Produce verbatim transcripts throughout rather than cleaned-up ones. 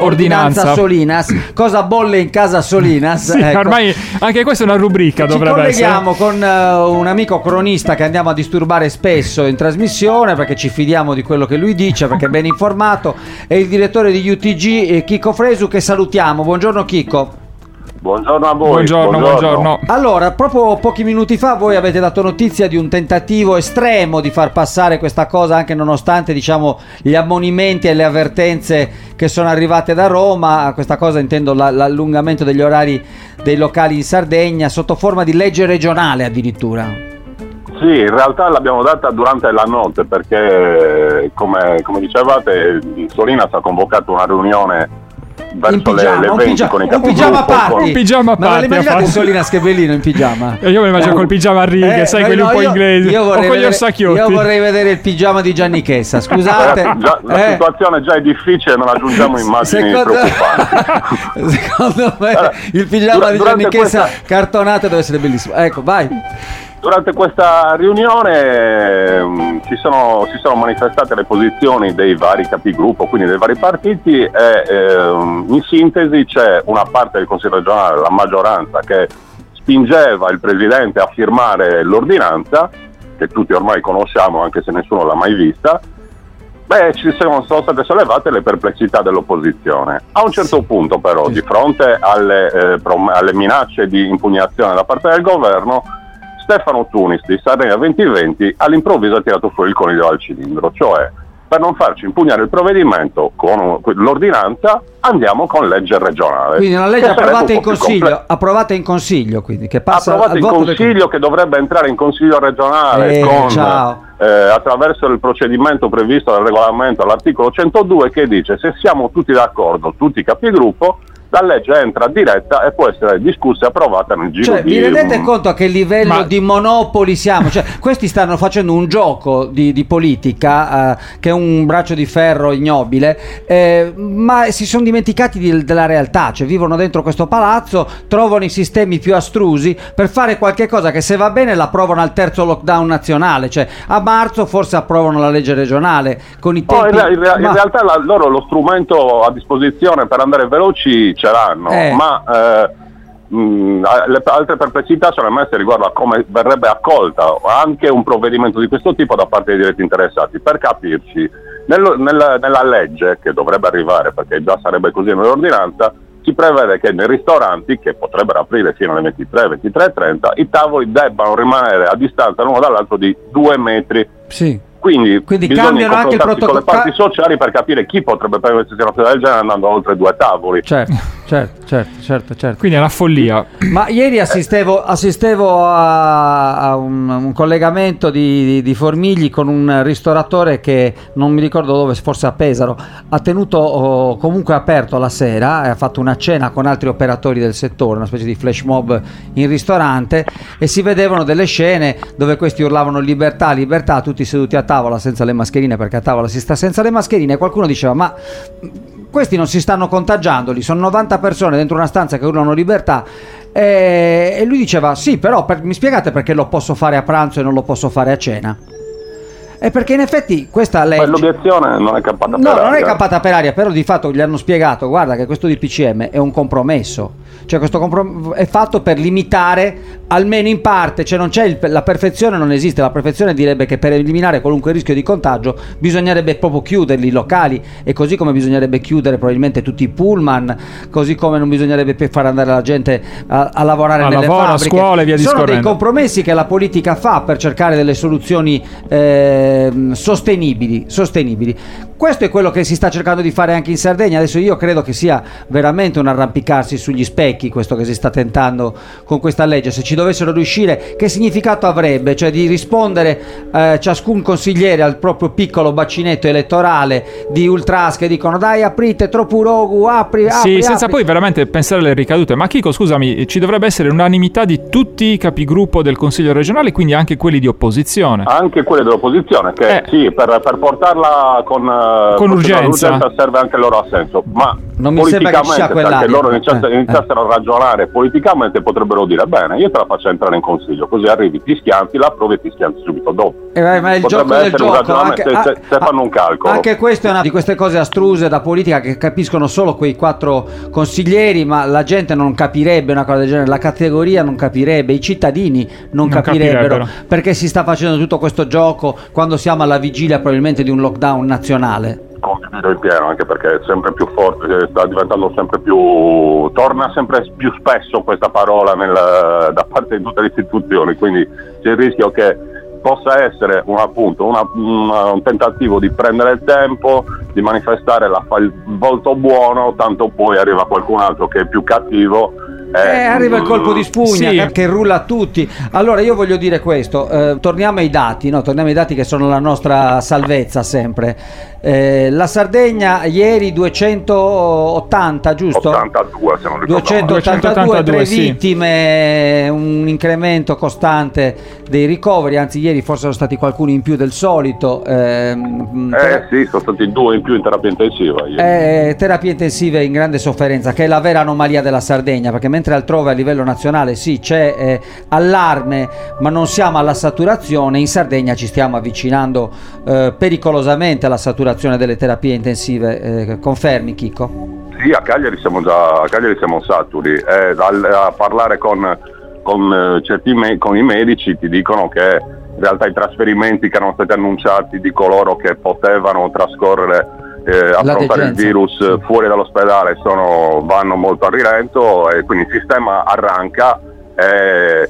ordinanza Solinas. Cosa bolle in casa Solinas? Sì, ecco. Ormai anche questa è una rubrica, Ci dovrebbe essere. Ci colleghiamo con uh, un amico cronista che andiamo a disturbare spesso in trasmissione perché ci fidiamo di quello che lui dice, perché è ben informato. È il direttore di U T G, eh, Chicco Fresu, che salutiamo. Buongiorno Chicco. Buongiorno a voi. Buongiorno, buongiorno, buongiorno. Allora, proprio pochi minuti fa voi avete dato notizia di un tentativo estremo di far passare questa cosa, anche nonostante, diciamo, gli ammonimenti e le avvertenze che sono arrivate da Roma. Questa cosa intendo la, l'allungamento degli orari dei locali in Sardegna sotto forma di legge regionale addirittura. Sì, in realtà l'abbiamo data durante la notte perché, come, come dicevate, Solinas ha convocato una riunione verso pigiama, le, le venti pigia- con i un pigiama party. Un pigiama Ma party, immaginate Solinas che bellino in pigiama? E io me lo immagino col pigiama a righe, Eh, sai, no, quelli no, un po' io- inglesi, io o vorrei con gli vedere- orsacchiotti. Io vorrei vedere il pigiama di Gianni Chessa, scusate. Eh, già, la Eh, situazione già è difficile, non aggiungiamo immagini secondo, preoccupanti. secondo me Allora, il pigiama di durante Gianni Chessa questa- cartonato deve essere bellissimo. Ecco, vai. Durante questa riunione ehm, si, sono, si sono manifestate le posizioni dei vari capigruppo, quindi dei vari partiti, e ehm, in sintesi c'è una parte del Consiglio regionale, la maggioranza, che spingeva il Presidente a firmare l'ordinanza, che tutti ormai conosciamo anche se nessuno l'ha mai vista. Beh, ci sono, sono state sollevate le perplessità dell'opposizione. A un certo punto però, di fronte alle, eh, prom- alle minacce di impugnazione da parte del governo, Stefano Tunis di Sardegna duemilaventi all'improvviso ha tirato fuori il coniglio dal cilindro, cioè per non farci impugnare il provvedimento con l'ordinanza andiamo con legge regionale. Quindi una legge Che sarebbe approvata un in po' più consiglio, comple- approvata in consiglio, quindi che passa approvata al in voto consiglio del... che dovrebbe entrare in consiglio regionale Eh, con, ciao. eh, attraverso il procedimento previsto dal regolamento all'articolo centodue, che dice: se siamo tutti d'accordo, tutti i capigruppo, la legge entra diretta e può essere discussa e approvata nel giro Cioè, di... vi rendete conto a che livello Ma- di monopoli siamo? Cioè, questi stanno facendo un gioco di, di politica, eh, che è un braccio di ferro ignobile, eh, ma si sono dimenticati di- della realtà. Cioè, vivono dentro questo palazzo, trovano i sistemi più astrusi per fare qualche cosa che, se va bene, l'approvano al terzo lockdown nazionale. Cioè, a marzo forse approvano la legge regionale con i Oh, tempi... in, rea- in ma- realtà la- loro lo strumento a disposizione per andare veloci ce l'hanno, Eh. ma eh, mh, le altre perplessità sono emerse riguardo a come verrebbe accolta anche un provvedimento di questo tipo da parte dei diretti interessati. Per capirci, nello- nella, nella legge che dovrebbe arrivare, perché già sarebbe così nell'ordinanza, si prevede che nei ristoranti, che potrebbero aprire fino alle ventitré, ventitré e trenta, i tavoli debbano rimanere a distanza l'uno dall'altro di due metri. Sì. Quindi, Quindi bisogna cambiano anche il confrontarsi con le protocollo- parti sociali per capire chi potrebbe permettersi una cosa del genere andando oltre due tavoli. Certo, certo, certo, certo, certo. Quindi è una follia. Ma ieri assistevo, assistevo a, a un, un collegamento di, di, di Formigli con un ristoratore che non mi ricordo dove, forse a Pesaro, ha tenuto oh, comunque aperto la sera e ha fatto una cena con altri operatori del settore, una specie di flash mob in ristorante, e si vedevano delle scene dove questi urlavano libertà, libertà, tutti seduti a tavola senza le mascherine, perché a tavola si sta senza le mascherine, e qualcuno diceva: ma questi non si stanno contagiando, lì sono novanta persone dentro una stanza che urlano libertà, e, e lui diceva: sì, però per, mi spiegate perché lo posso fare a pranzo e non lo posso fare a cena? E perché in effetti questa legge... Ma l'obiezione non è campata per No, aria. non è campata per aria, però di fatto gli hanno spiegato: guarda che questo D P C M è un compromesso, cioè questo comprom- è fatto per limitare almeno in parte, cioè non c'è il, la perfezione non esiste, la perfezione direbbe che per eliminare qualunque rischio di contagio bisognerebbe proprio chiuderli i locali, e così come bisognerebbe chiudere probabilmente tutti i pullman, così come non bisognerebbe più far andare la gente a, a lavorare A nelle lavoro, a fabbriche. scuola e via Sono dei discorrendo. compromessi che la politica fa per cercare delle soluzioni eh, sostenibili, sostenibili. Questo è quello che si sta cercando di fare anche in Sardegna. Adesso io credo che sia veramente un arrampicarsi sugli specchi questo che si sta tentando con questa legge. Se ci dovessero riuscire, che significato avrebbe? Cioè di rispondere eh, ciascun consigliere al proprio piccolo bacinetto elettorale di ultras che dicono: dai, aprite, troppo rogu, apri, apri, Sì, senza apri. poi veramente pensare alle ricadute. Ma Chico, scusami, ci dovrebbe essere unanimità di tutti i capigruppo del Consiglio regionale, quindi anche quelli di opposizione. Anche quelle dell'opposizione, che Eh. sì, per, per portarla con, eh, Con con urgenza. urgenza serve anche il loro assenso, ma non mi sembra che ci sia quell'aria. Perché loro iniziassero, eh, iniziassero eh. a ragionare politicamente, potrebbero dire bene, io te la faccio entrare in consiglio, così arrivi, ti schianti, la approvi e ti schianti subito dopo. Eh, ma il potrebbe gioco essere del un gioco, ragionamento, anche, se, se fanno un calcolo. Anche questa è una di queste cose astruse da politica che capiscono solo quei quattro consiglieri, ma la gente non capirebbe una cosa del genere, la categoria non capirebbe, i cittadini non, non capirebbero, capirebbero perché si sta facendo tutto questo gioco quando siamo alla vigilia probabilmente di un lockdown nazionale. Condivido in pieno, anche perché è sempre più forte, sta diventando sempre più, torna sempre più spesso questa parola nel, da parte di tutte le istituzioni, quindi c'è il rischio che possa essere un, appunto una, una, un tentativo di prendere il tempo, di manifestare la, il volto buono, tanto poi arriva qualcun altro che è più cattivo. Eh, arriva il colpo di spugna, sì, che rulla a tutti. Allora io voglio dire questo, eh, torniamo ai dati, no? Torniamo ai dati che sono la nostra salvezza sempre. Eh, la Sardegna ieri duecentottanta, giusto? ottantadue, se non ricordo duecentottantadue, tre sì. vittime, un incremento costante dei ricoveri, anzi ieri forse sono stati qualcuno in più del solito. Ehm, eh sì, sono stati due in più in terapia intensiva. Eh, terapie intensive in grande sofferenza, che è la vera anomalia della Sardegna, perché mentre altrove a livello nazionale sì c'è eh, allarme, ma non siamo alla saturazione, in Sardegna ci stiamo avvicinando eh, pericolosamente alla saturazione delle terapie intensive. Eh, confermi, Chicco? Sì, a Cagliari siamo già a Cagliari siamo saturi, eh, a, a parlare con, con, eh, certi me- con i medici ti dicono che in realtà i trasferimenti che erano stati annunciati di coloro che potevano trascorrere Eh, affrontare il virus sì. fuori dall'ospedale sono, vanno molto a rilento, e quindi il sistema arranca, e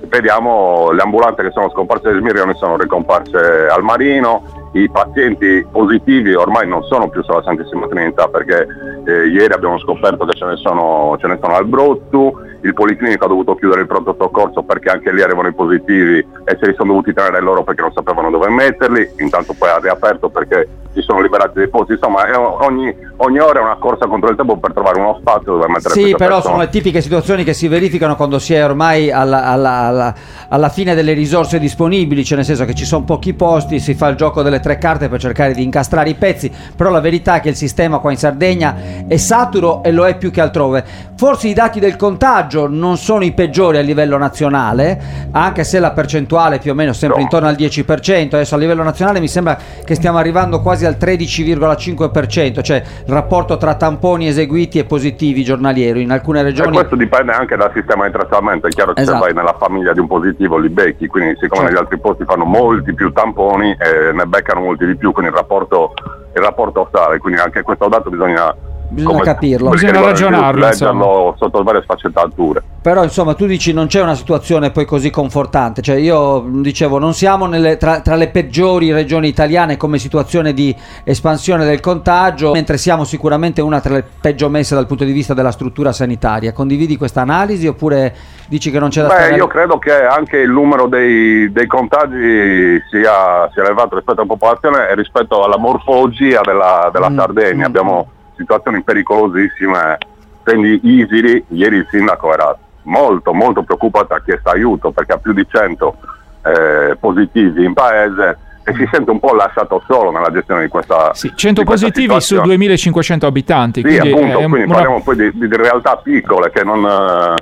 vediamo le ambulanze che sono scomparse a Smirrione sono ricomparse al Marino, i pazienti positivi ormai non sono più sulla Santissima Trinità, perché eh, ieri abbiamo scoperto che ce ne sono, ce ne sono al Brutto, il Policlinico ha dovuto chiudere il pronto soccorso perché anche lì arrivano i positivi e se li sono dovuti tenere loro perché non sapevano dove metterli, intanto poi ha riaperto perché si sono liberati dei posti, insomma è ogni, ogni ora è una corsa contro il tempo per trovare uno spazio dove mettere sì, però persone. Sono le tipiche situazioni che si verificano quando si è ormai alla, alla, alla, alla fine delle risorse disponibili, cioè nel senso che ci sono pochi posti, si fa il gioco delle tre carte per cercare di incastrare i pezzi, però la verità è che il sistema qua in Sardegna è saturo e lo è più che altrove. Forse i dati del contagio non sono i peggiori a livello nazionale, anche se la percentuale più o meno sempre no. intorno al dieci per cento, adesso a livello nazionale mi sembra che stiamo arrivando quasi al tredici virgola cinque per cento, cioè il rapporto tra tamponi eseguiti e positivi giornalieri in alcune regioni. E questo dipende anche dal sistema di trattamento, è chiaro che esatto. se vai nella famiglia di un positivo li becchi, quindi siccome certo. negli altri posti fanno molti più tamponi e ne beccano molti di più, quindi il rapporto, il rapporto sale, quindi anche questo dato bisogna bisogna come, capirlo, bisogna ragionarlo, leggerlo sotto varie sfaccettature. Però insomma tu dici non c'è una situazione poi così confortante, cioè io dicevo non siamo nelle, tra, tra le peggiori regioni italiane come situazione di espansione del contagio, mentre siamo sicuramente una tra le peggio messe dal punto di vista della struttura sanitaria. Condividi questa analisi oppure dici che non c'è da Beh, stare? Io credo che anche il numero dei, dei contagi sia, sia elevato rispetto alla popolazione e rispetto alla morfologia della, della mm, Sardegna. Mm. Abbiamo situazioni pericolosissime, prendi Isiri, ieri il sindaco era molto molto preoccupato, ha chiesto aiuto perché ha più di cento eh, positivi in paese e si sente un po' lasciato solo nella gestione di questa sì, cento di questa positivi su duemilacinquecento abitanti, sì, quindi, appunto, è quindi una... parliamo poi di, di realtà piccole che non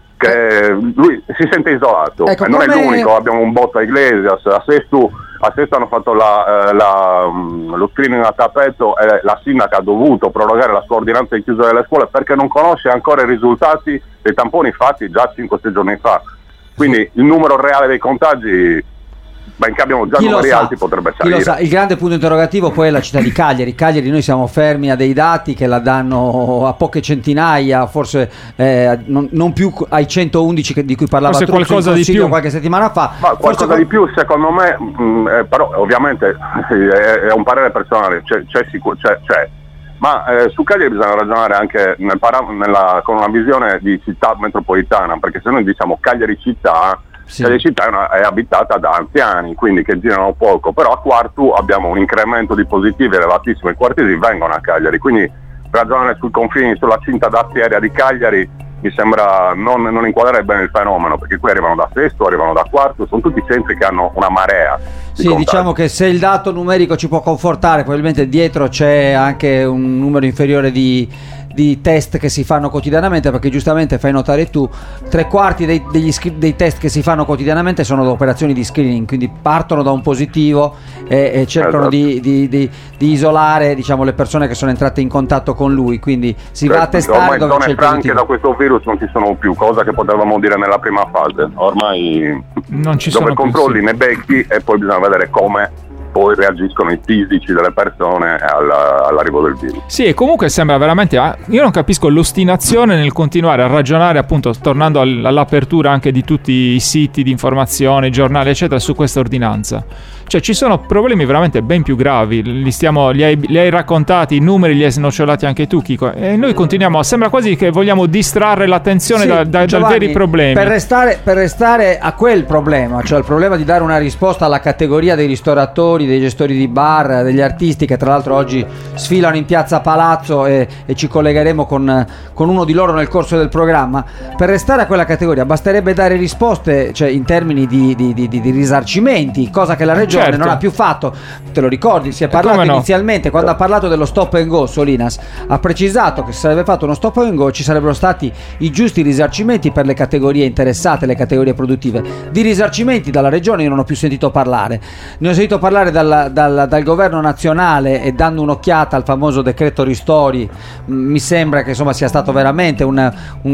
che lui si sente isolato, ecco, e non come... è l'unico, abbiamo un botto a Iglesias, a Sesto a Sesto hanno fatto la, la, lo screening a tappeto e la sindaca ha dovuto prorogare la sua ordinanza di chiusura delle scuole perché non conosce ancora i risultati dei tamponi fatti già cinque sei giorni fa, quindi il numero reale dei contagi, benché abbiamo già numeri alti, potrebbe salire. Chi lo sa. Il grande punto interrogativo poi è la città di Cagliari. Cagliari noi siamo fermi a dei dati che la danno a poche centinaia, forse eh, non, non più ai centoundici che, di cui parlava forse Truzzo qualcosa in di più qualche settimana fa. Ma qualcosa forse... di più secondo me, mh, eh, però ovviamente è, è un parere personale, c'è, c'è, sicur- c'è, c'è. ma eh, su Cagliari bisogna ragionare anche nel para- nella, con una visione di città metropolitana, perché se noi diciamo Cagliari città, sì. Cagliari città è, una, è abitata da anziani, quindi che girano poco, però a Quartu abbiamo un incremento di positivi elevatissimo, i quartieri vengono a Cagliari, quindi ragionare sui confini, sulla cinta daziaria di Cagliari mi sembra non, non inquadrare bene il fenomeno, perché qui arrivano da Sesto, arrivano da Quartu, sono tutti centri che hanno una marea di sì, contagi. Diciamo che se il dato numerico ci può confortare, probabilmente dietro c'è anche un numero inferiore di di test che si fanno quotidianamente, perché giustamente fai notare tu, tre quarti dei, degli, dei test che si fanno quotidianamente sono operazioni di screening, quindi partono da un positivo e, e cercano esatto. di, di, di, di isolare, diciamo, le persone che sono entrate in contatto con lui, quindi si va a testare ormai dove c'è il franche positivo. Da questo virus non ci sono più, cosa che potevamo dire nella prima fase, ormai non ci dove sono controlli più, sì. ne becchi e poi bisogna vedere come poi reagiscono i fisici delle persone alla, all'arrivo del virus. Sì, e comunque sembra veramente, io non capisco l'ostinazione nel continuare a ragionare, appunto, tornando all'apertura anche di tutti i siti di informazione, giornali eccetera, su questa ordinanza. Cioè ci sono problemi veramente ben più gravi, li, stiamo, li, hai, li hai raccontati, i numeri li hai snocciolati anche tu, Chico, e noi continuiamo, sembra quasi che vogliamo distrarre l'attenzione Sì, da, da, Giovanni, dai veri problemi. Per restare, per restare a quel problema, cioè il problema di dare una risposta alla categoria dei ristoratori, dei gestori di bar, degli artisti che tra l'altro oggi sfilano in piazza Palazzo e, e ci collegheremo con, con uno di loro nel corso del programma. Per restare a quella categoria basterebbe dare risposte, cioè in termini di, di, di, di risarcimenti, cosa che la regione Certo. non ha più fatto. Te lo ricordi? Si è parlato no? inizialmente quando ha parlato dello stop and go. Solinas ha precisato che se sarebbe fatto uno stop and go ci sarebbero stati i giusti risarcimenti per le categorie interessate, le categorie produttive. Di risarcimenti dalla regione io non ho più sentito parlare, ne ho sentito parlare dal, dal, dal governo nazionale, e dando un'occhiata al famoso decreto ristori mh, mi sembra che insomma sia stato veramente un,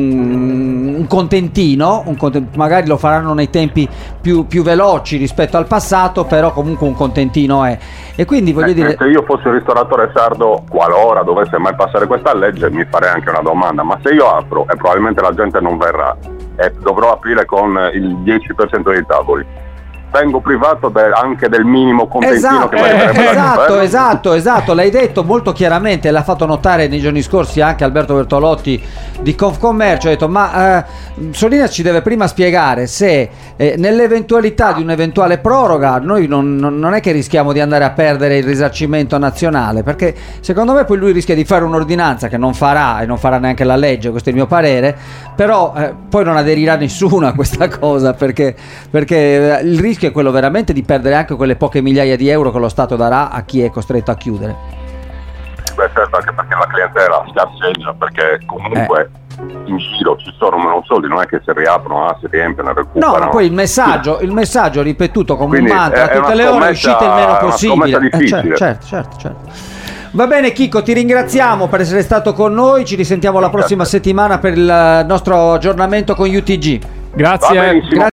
un, un contentino, un content- magari lo faranno nei tempi più, più veloci rispetto al passato, però comunque un contentino è, e quindi voglio eh, dire, se io fossi un ristoratore sardo, qualora dovesse mai passare questa legge, mi farei anche una domanda: ma se io apro e probabilmente la gente non verrà e dovrò aprire con il dieci per cento dei tavoli, vengo privato de- anche del minimo contentino esatto, che meriterebbe eh, dal esatto, governo? esatto, esatto, l'hai detto molto chiaramente, l'ha fatto notare nei giorni scorsi anche Alberto Bertolotti di Confcommercio. Ha detto: ma eh, Solinas ci deve prima spiegare se eh, nell'eventualità di un'eventuale proroga noi non, non, non è che rischiamo di andare a perdere il risarcimento nazionale, perché secondo me poi lui rischia di fare un'ordinanza che non farà, e non farà neanche la legge, questo è il mio parere, però eh, poi non aderirà nessuno a questa cosa, perché, perché il rischio è quello veramente di perdere anche quelle poche migliaia di euro che lo Stato darà a chi è costretto a chiudere. Beh, certo, anche perché la clientela scarseggia, perché comunque eh. in giro ci sono meno soldi, non è che si riaprono, ah, si riempiono e recuperano. No, ma poi il messaggio, il messaggio ripetuto come Quindi un mantra è, a tutte è le ore: uscite il meno possibile. È una difficile. Eh, certo, certo, certo. Va bene Chico, ti ringraziamo per essere stato con noi, ci risentiamo la prossima settimana per il nostro aggiornamento con U T G. Grazie. Va benissimo.